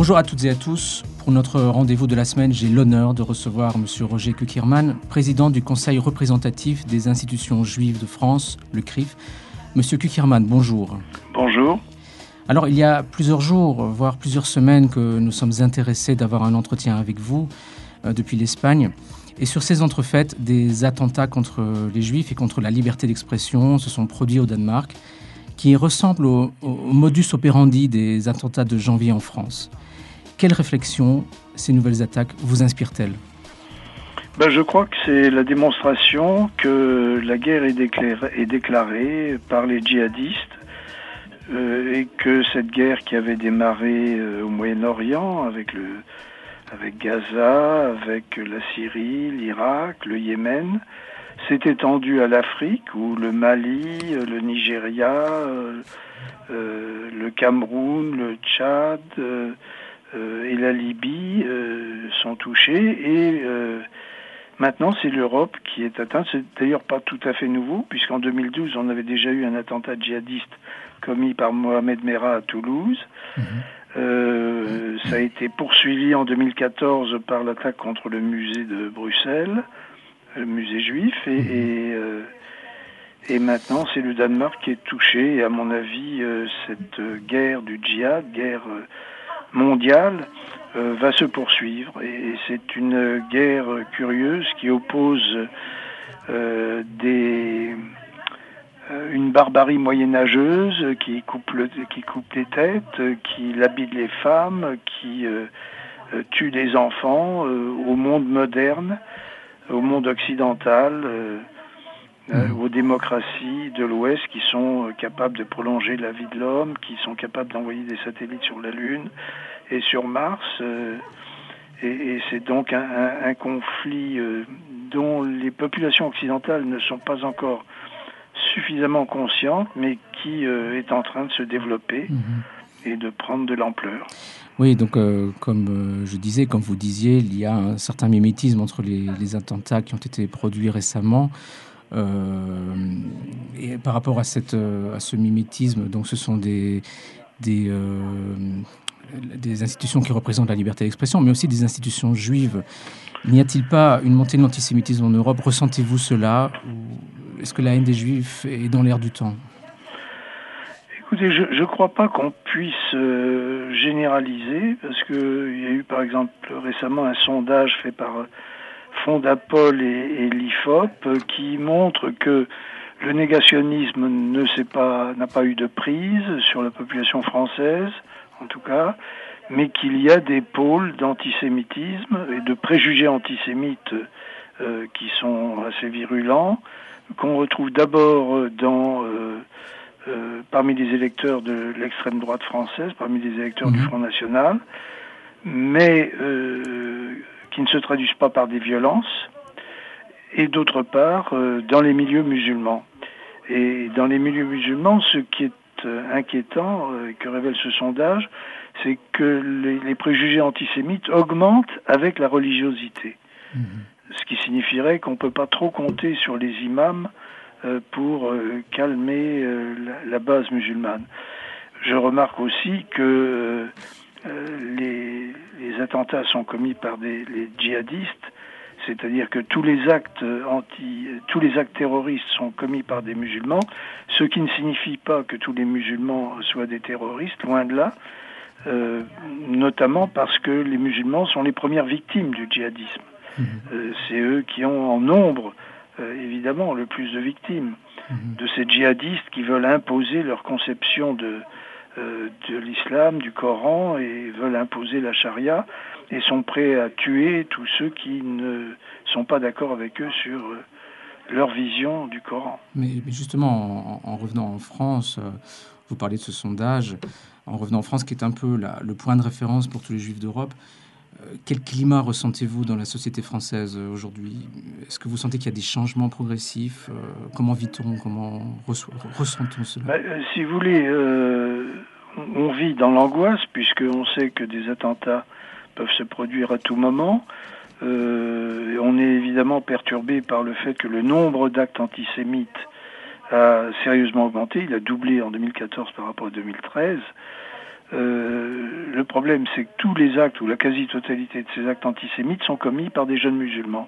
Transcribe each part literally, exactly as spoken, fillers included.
Bonjour à toutes et à tous. Pour notre rendez-vous de la semaine, j'ai l'honneur de recevoir M. Roger Kukierman, président du Conseil représentatif des institutions juives de France, le C R I F. M. Kukierman, bonjour. Bonjour. Alors, il y a plusieurs jours, voire plusieurs semaines, que nous sommes intéressés d'avoir un entretien avec vous euh, depuis l'Espagne. Et sur ces entrefaites, des attentats contre les Juifs et contre la liberté d'expression se sont produits au Danemark, qui ressemblent au, au modus operandi des attentats de janvier en France. Quelles réflexions ces nouvelles attaques vous inspirent-elles ? Ben, je crois que c'est la démonstration que la guerre est déclarée, est déclarée par les djihadistes euh, et que cette guerre qui avait démarré euh, au Moyen-Orient avec le avec Gaza, avec la Syrie, l'Irak, le Yémen, s'est étendue à l'Afrique où le Mali, le Nigeria, euh, euh, le Cameroun, le Tchad euh, euh, et la Libye euh, sont touchés et euh, maintenant c'est l'Europe qui est atteinte. C'est d'ailleurs pas tout à fait nouveau puisqu'en deux mille douze on avait déjà eu un attentat djihadiste commis par Mohamed Merah à Toulouse. Mmh. Euh, ça a été poursuivi en deux mille quatorze par l'attaque contre le musée de Bruxelles, le musée juif, et, et, euh, et maintenant c'est le Danemark qui est touché. Et à mon avis, euh, cette guerre du djihad, guerre mondiale, euh, va se poursuivre. Et c'est une guerre curieuse qui oppose euh, des... une barbarie moyenâgeuse qui coupe, le, qui coupe les têtes, qui labide les femmes, qui euh, tue des enfants euh, au monde moderne, au monde occidental, euh, mmh. aux démocraties de l'Ouest qui sont capables de prolonger la vie de l'homme, qui sont capables d'envoyer des satellites sur la Lune et sur Mars. Euh, et, et c'est donc un, un, un conflit euh, dont les populations occidentales ne sont pas encore suffisamment consciente, mais qui euh, est en train de se développer mmh. et de prendre de l'ampleur. Oui, donc euh, comme euh, je disais, comme vous disiez, il y a un certain mimétisme entre les, les attentats qui ont été produits récemment. Euh, et par rapport à, cette, à ce mimétisme, donc ce sont des, des, euh, des institutions qui représentent la liberté d'expression, mais aussi des institutions juives. N'y a-t-il pas une montée de l'antisémitisme en Europe ? Ressentez-vous cela ? Ou est-ce que la haine des Juifs est dans l'air du temps ? Écoutez, je ne crois pas qu'on puisse euh, généraliser, parce qu'il y a eu par exemple récemment un sondage fait par Fondapol et, et l'I F O P qui montre que le négationnisme ne s'est pas, n'a pas eu de prise sur la population française, en tout cas, mais qu'il y a des pôles d'antisémitisme et de préjugés antisémites euh, qui sont assez virulents, qu'on retrouve d'abord dans, euh, euh, parmi les électeurs de l'extrême droite française, parmi les électeurs mmh. du Front National, mais euh, qui ne se traduisent pas par des violences, et d'autre part euh, dans les milieux musulmans. Et dans les milieux musulmans, ce qui est euh, inquiétant, euh, que révèle ce sondage, c'est que les, les préjugés antisémites augmentent avec la religiosité. Mmh. Ce qui signifierait qu'on ne peut pas trop compter sur les imams euh, pour euh, calmer euh, la, la base musulmane. Je remarque aussi que euh, les, les attentats sont commis par des les djihadistes, c'est-à-dire que tous les actes anti, tous les actes terroristes sont commis par des musulmans, ce qui ne signifie pas que tous les musulmans soient des terroristes, loin de là, euh, notamment parce que les musulmans sont les premières victimes du djihadisme. Mmh. Euh, c'est eux qui ont en nombre, euh, évidemment, le plus de victimes mmh. de ces djihadistes qui veulent imposer leur conception de, euh, de l'islam, du Coran, et veulent imposer la charia, et sont prêts à tuer tous ceux qui ne sont pas d'accord avec eux sur euh, leur vision du Coran. Mais, mais justement, en, en revenant en France, euh, vous parlez de ce sondage, en revenant en France, qui est un peu la, le point de référence pour tous les Juifs d'Europe, quel climat ressentez-vous dans la société française aujourd'hui ? Est-ce que vous sentez qu'il y a des changements progressifs ? Comment vit-on ? Comment reço- ressent-on cela ? Ben, si vous voulez, euh, on vit dans l'angoisse, puisqu'on sait que des attentats peuvent se produire à tout moment. Euh, on est évidemment perturbé par le fait que le nombre d'actes antisémites a sérieusement augmenté. Il a doublé en deux mille quatorze par rapport à deux mille treize. Euh, le problème, c'est que tous les actes, ou la quasi-totalité de ces actes antisémites, sont commis par des jeunes musulmans,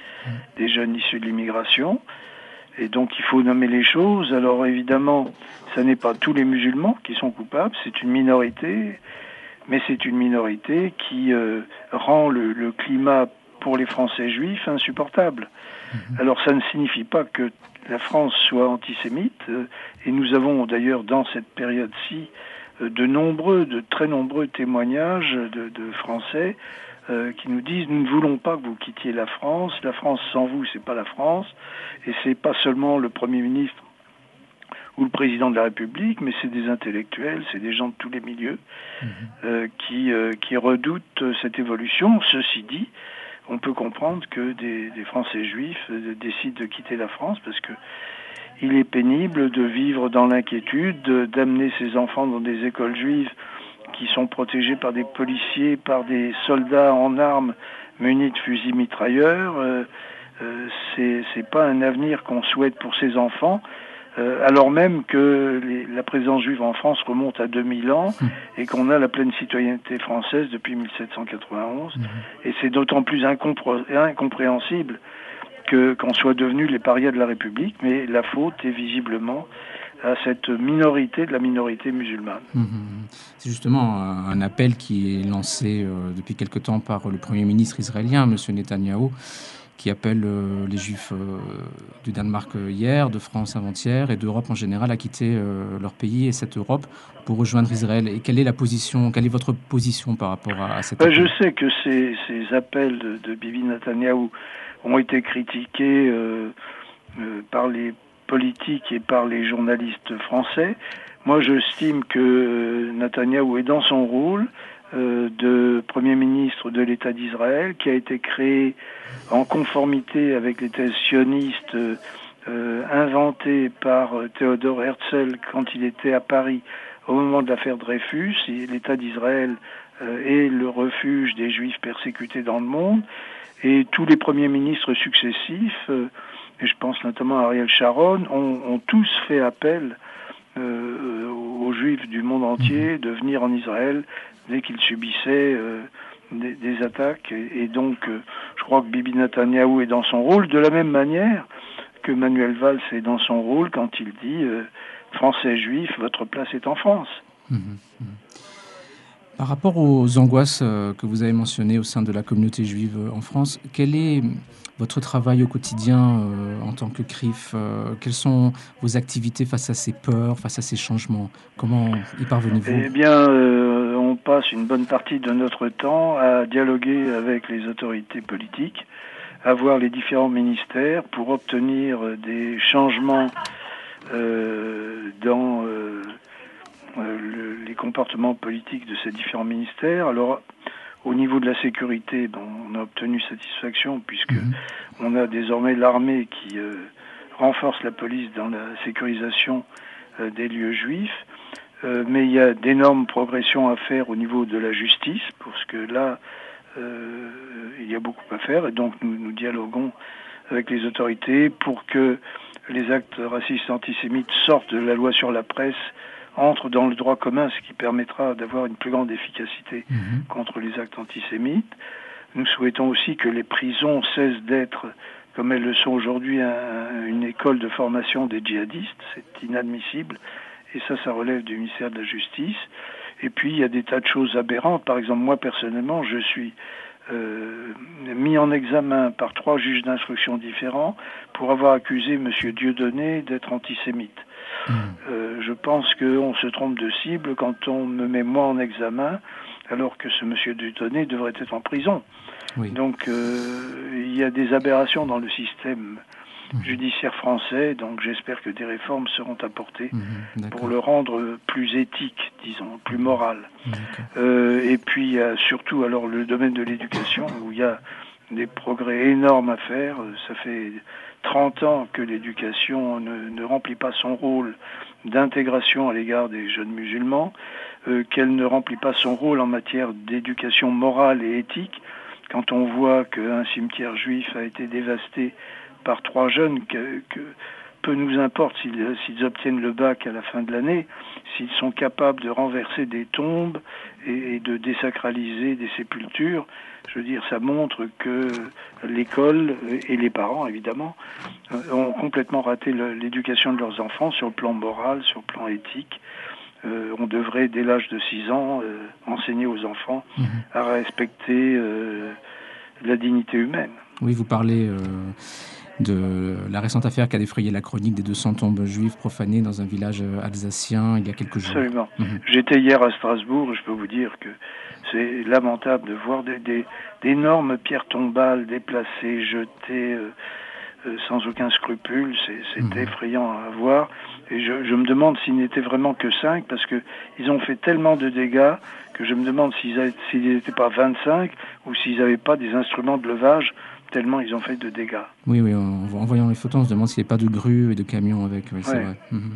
des jeunes issus de l'immigration. Et donc, il faut nommer les choses. Alors, évidemment, ce n'est pas tous les musulmans qui sont coupables, c'est une minorité, mais c'est une minorité qui euh, rend le, le climat pour les Français juifs insupportable. Alors, ça ne signifie pas que la France soit antisémite, euh, et nous avons d'ailleurs, dans cette période-ci, de nombreux, de très nombreux témoignages de, de Français euh, qui nous disent: nous ne voulons pas que vous quittiez la France. La France sans vous, c'est pas la France. Et c'est pas seulement le Premier ministre ou le président de la République, mais c'est des intellectuels, c'est des gens de tous les milieux euh, qui euh, qui redoutent cette évolution. Ceci dit, on peut comprendre que des, des Français juifs euh, décident de quitter la France parce que il est pénible de vivre dans l'inquiétude, d'amener ses enfants dans des écoles juives qui sont protégées par des policiers, par des soldats en armes munis de fusils mitrailleurs. Euh, euh, c'est, c'est pas un avenir qu'on souhaite pour ses enfants, euh, alors même que les, la présence juive en France remonte à deux mille ans et qu'on a la pleine citoyenneté française depuis mille sept cent quatre-vingt-onze. Et c'est d'autant plus incompré- incompréhensible que qu'on soit devenus les parias de la République, mais la faute est visiblement à cette minorité de la minorité musulmane. Mmh. C'est justement un appel qui est lancé euh, depuis quelque temps par le Premier ministre israélien, M. Netanyahou, qui appelle euh, les Juifs euh, du Danemark hier, de France avant-hier et d'Europe en général à quitter euh, leur pays et cette Europe pour rejoindre Israël. Et quelle est la position, quelle est votre position par rapport à, à cette ben, Je sais que ces, ces appels de, de Bibi Netanyahou ont été critiqués euh, euh, par les politiques et par les journalistes français. Moi, j'estime que euh, Netanyahou est dans son rôle euh, de Premier ministre de l'État d'Israël, qui a été créé en conformité avec les thèses sionistes euh, inventées par Théodore Herzl quand il était à Paris au moment de l'affaire Dreyfus. Et l'État d'Israël euh, est le refuge des Juifs persécutés dans le monde. Et tous les premiers ministres successifs, euh, et je pense notamment à Ariel Sharon, ont, ont tous fait appel euh, aux Juifs du monde entier de venir en Israël dès qu'ils subissaient euh, des, des attaques. Et, et donc, euh, je crois que Bibi Netanyahou est dans son rôle, de la même manière que Manuel Valls est dans son rôle quand il dit euh, « Français juifs, votre place est en France ». Mmh, mmh. Par rapport aux angoisses que vous avez mentionnées au sein de la communauté juive en France, quel est votre travail au quotidien euh, en tant que C R I F euh, Quelles sont vos activités face à ces peurs, face à ces changements? Comment y parvenez-vous? Eh bien, euh, on passe une bonne partie de notre temps à dialoguer avec les autorités politiques, à voir les différents ministères pour obtenir des changements euh, dans euh, le, les comportements politiques de ces différents ministères. Alors, au niveau de la sécurité, bon, on a obtenu satisfaction puisque mmh. on a désormais l'armée qui euh, renforce la police dans la sécurisation euh, des lieux juifs. Euh, mais il y a d'énormes progressions à faire au niveau de la justice, parce que là, euh, il y a beaucoup à faire, et donc nous, nous dialoguons avec les autorités pour que les actes racistes antisémites sortent de la loi sur la presse, entrent dans le droit commun, ce qui permettra d'avoir une plus grande efficacité mmh. contre les actes antisémites. Nous souhaitons aussi que les prisons cessent d'être, comme elles le sont aujourd'hui, un, une école de formation des djihadistes. C'est inadmissible. Et ça, ça relève du ministère de la Justice. Et puis, il y a des tas de choses aberrantes. Par exemple, moi, personnellement, je suis euh, mis en examen par trois juges d'instruction différents pour avoir accusé M. Dieudonné d'être antisémite. Mmh. Euh, je pense qu'on se trompe de cible quand on me met moi en examen, alors que ce M. Dieudonné devrait être en prison. Oui. Donc, euh, il y a des aberrations dans le système judiciaire français, donc j'espère que des réformes seront apportées mmh, pour le rendre plus éthique, disons, plus moral. Euh, et puis euh, surtout alors le domaine de l'éducation où il y a des progrès énormes à faire. Ça fait trente ans que l'éducation ne, ne remplit pas son rôle d'intégration à l'égard des jeunes musulmans, euh, qu'elle ne remplit pas son rôle en matière d'éducation morale et éthique. Quand on voit qu'un cimetière juif a été dévasté par trois jeunes, que, que peu nous importe s'ils, s'ils obtiennent le bac à la fin de l'année, s'ils sont capables de renverser des tombes et, et de désacraliser des sépultures. Je veux dire, ça montre que l'école et les parents, évidemment, ont complètement raté le, l'éducation de leurs enfants sur le plan moral, sur le plan éthique. Euh, on devrait, dès l'âge de six ans, euh, enseigner aux enfants mmh. à respecter euh, la dignité humaine. Oui, vous parlez euh, de la récente affaire qui a défrayé la chronique des deux cents tombes juives profanées dans un village alsacien il y a quelques jours. Absolument. Mmh. J'étais hier à Strasbourg et je peux vous dire que c'est lamentable de voir des, des, d'énormes pierres tombales déplacées, jetées euh, euh, sans aucun scrupule. C'est, c'est mmh. effrayant à voir. Et je, je me demande s'ils n'étaient vraiment que cinq, parce que ils ont fait tellement de dégâts que je me demande s'ils n'étaient pas vingt-cinq ou s'ils n'avaient pas des instruments de levage, tellement ils ont fait de dégâts. Oui, oui, en, en voyant les photos, on se demande s'il n'y a pas de grues et de camions avec. Oui, c'est ouais. vrai. Mmh.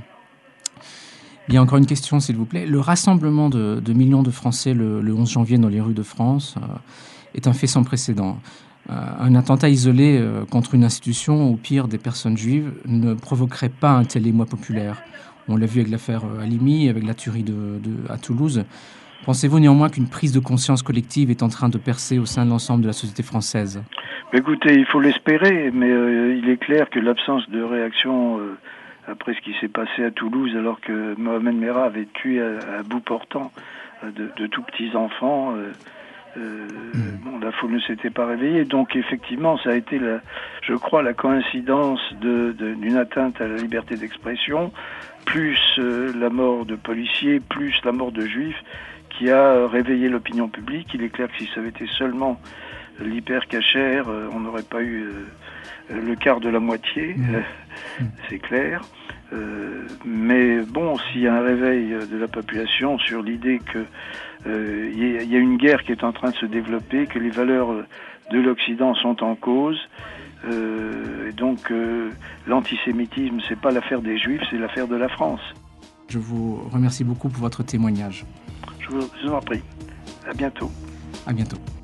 Il y a encore une question, s'il vous plaît. Le rassemblement de, de millions de Français le, le onze janvier dans les rues de France euh, est un fait sans précédent. Euh, un attentat isolé euh, contre une institution, ou pire, des personnes juives, ne provoquerait pas un tel émoi populaire. On l'a vu avec l'affaire Halimi, avec la tuerie de, de, à Toulouse. Pensez-vous néanmoins qu'une prise de conscience collective est en train de percer au sein de l'ensemble de la société française ? Écoutez, il faut l'espérer, mais euh, il est clair que l'absence de réaction euh, après ce qui s'est passé à Toulouse, alors que Mohamed Merah avait tué à, à bout portant euh, de, de tout petits enfants, euh, euh, mmh. bon, la foule ne s'était pas réveillée. Donc effectivement, ça a été, la, je crois, la coïncidence de, de, d'une atteinte à la liberté d'expression, plus euh, la mort de policiers, plus la mort de juifs, qui a réveillé l'opinion publique. Il est clair que si ça avait été seulement l'hyper-cachère, euh, on n'aurait pas eu euh, le quart de la moitié, mmh. euh, c'est clair. Euh, mais bon, s'il y a un réveil de la population sur l'idée que euh, y, y a une guerre qui est en train de se développer, que les valeurs de l'Occident sont en cause, euh, et donc euh, l'antisémitisme, c'est pas l'affaire des Juifs, c'est l'affaire de la France. Je vous remercie beaucoup pour votre témoignage. Je vous en prie. À bientôt. À bientôt.